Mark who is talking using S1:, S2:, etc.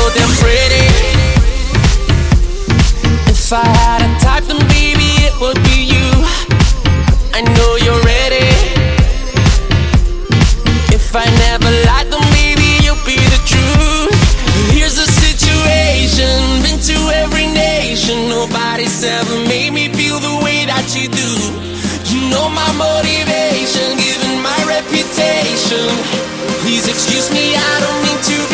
S1: damn pretty. If I had a type, then baby, it would be you. I know you're ready. If I never lied, then baby, you'll be the truth. Here's the situation, been to every nation. Nobody's ever made me feel the way that you do. You know my motivation, given my reputation. Please excuse me